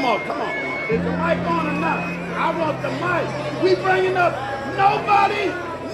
come on. Is the mic on or not? I want the mic. We bringing up nobody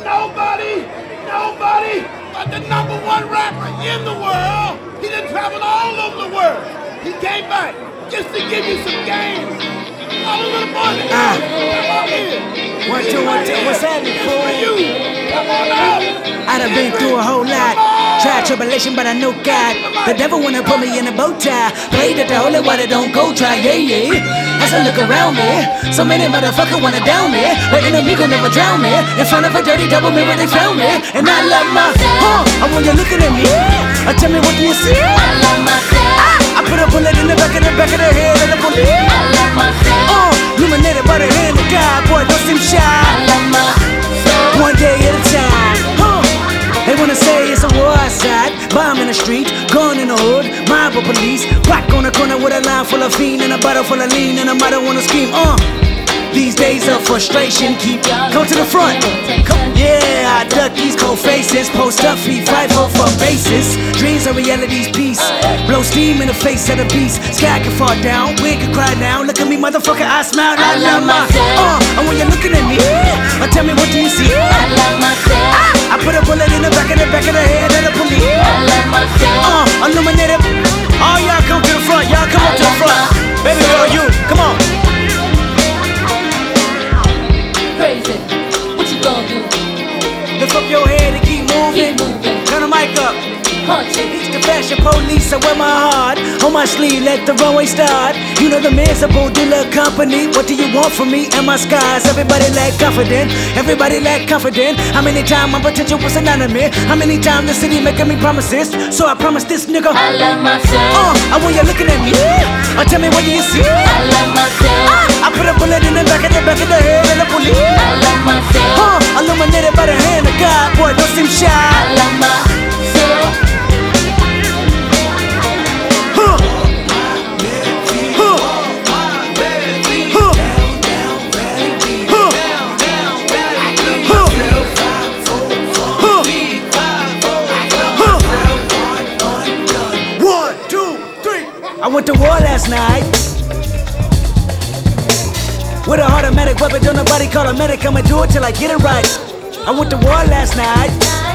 but the #1 rapper in the world. He done traveled all over the world. He came back just to give you some games. All the little boys, come on in. 1, 2, 1, 2, what's happening, fool? Come on out. I done been through a whole lot. Tried tribulation, but I know God. The devil wanna put me in a bow tie. Pray that the holy water don't go dry, yeah. As I look around me, so many motherfuckers wanna down me, but enemy gon' never drown me. In front of a dirty double mirror, they found me, and I love my. I want you looking at me. Tell me what do you see? I love myself. I put a bullet in the back of the head of the police. I love myself. Illuminated by the hand of God, boy, don't seem shy. I love myself. One day at a time. They wanna say it's a war outside, bomb in the street, gun in the hood, mob of police, rock on the corner with a line full of fiend and a bottle full of lean, and a mother wanna scheme. These days of frustration, come to the front. Yeah, I duck these cold faces, post up feet, fight for bases. Dreams are reality's piece. Blow steam in the face of the beast. Sky can fall down, wind can cry down. Look at me, motherfucker, I smile. I love myself. And when you're looking at me, tell me what do you see? I love myself. I put a bullet in the back of the head of the police. I love myself. Illuminated. All y'all come to the front. Y'all come up to the front. Baby girl, you, come on. Crazy. What you gonna do? Lift up your head and keep moving. Keep moving. Turn the mic up. Punch it. It's the fashion police, I wear my heart on my sleeve, let the runway start. You know the miserable dealer company. What do you want from me and my skies? Everybody lack confident, everybody lack confident. How many times my potential was anonymous? How many times the city making me promises? So I promise this nigga I love myself. and when you're looking at me, tell me what do you see? I love myself. I put a bullet in the back of the head of the police. I love myself. Illuminated by the hand of God, boy, don't seem shy. I love myself. I went to war last night with a automatic weapon, don't nobody call a medic, I'ma do it till I get it right. I went to war last night.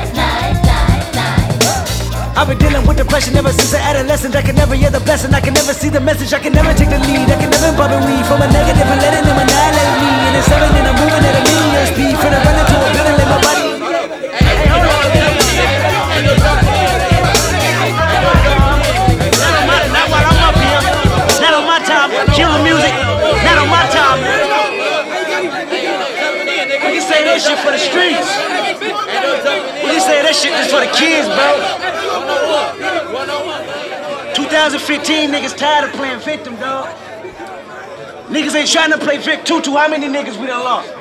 I've been dealing with depression ever since an adolescent. I can never hear the blessing, I can never see the message, I can never take the lead, I can never bubble weed from a negative and letting them annihilate me. And it's 7 and I'm moving at a million speed, finna run into a building, let my body. Kill the music, not on my time. We can say that shit for the streets. We can say that shit just for the kids, bro. 2015 niggas tired of playing victim, dog. Niggas ain't trying to play Vic Tutu. How many niggas we done lost?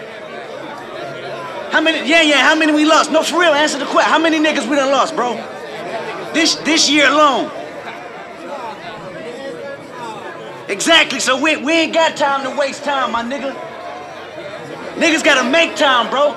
How many? Yeah, how many we lost? No, for real, answer the question. How many niggas we done lost, bro? This year alone. Exactly, so we ain't got time to waste time, my nigga. Niggas gotta make time, bro.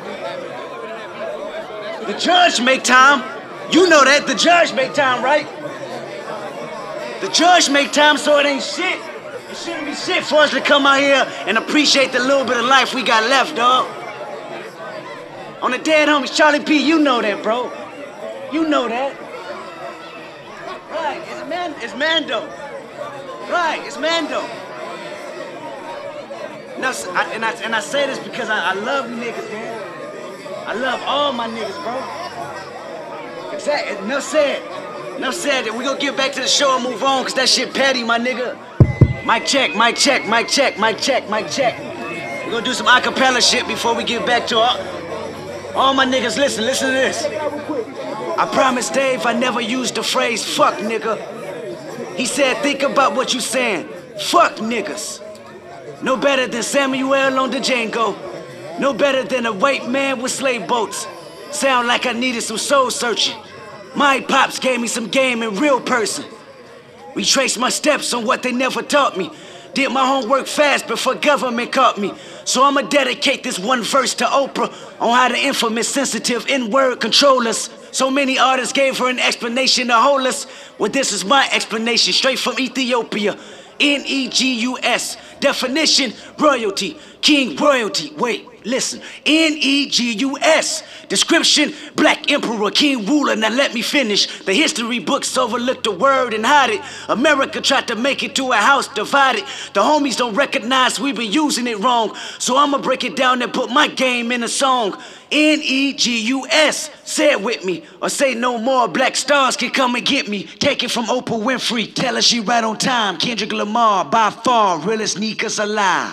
The judge make time. You know that, the judge make time, right? The judge make time, so it ain't shit. It shouldn't be shit for us to come out here and appreciate the little bit of life we got left, dog. On the dead homies, Charlie P, you know that, bro. You know that. Right, it's Mando. Right, it's Mando. Now, I say this because I love you niggas, man. I love all my niggas, bro. Exactly. Enough said. Enough said. We gonna get back to the show and move on, cause that shit petty, my nigga. Mic check, mic check, mic check, mic check, mic check. We gonna do some acapella shit before we get back to all my niggas. Listen to this. I promised Dave I never used the phrase fuck nigga. He said, think about what you saying. Fuck niggas. No better than Samuel on the Django. No better than a white man with slave boats. Sound like I needed some soul searching. My pops gave me some game in real person. Retraced my steps on what they never taught me. Did my homework fast before government caught me. So I'ma dedicate this one verse to Oprah on how the infamous sensitive N-word control us. So many artists gave her an explanation to hold us. Well, this is my explanation, straight from Ethiopia. Negus. Definition, royalty. King royalty. Wait, listen. Negus. Description, black emperor, king ruler. Now let me finish. The history books overlook the word and hide it. America tried to make it to a house divided. The homies don't recognize we've been using it wrong. So I'ma break it down and put my game in a song. Negus. Say it with me, or say no more. Black stars can come and get me. Take it from Oprah Winfrey. Tell her she right on time. Kendrick Lamar, by far, realest niggas alive.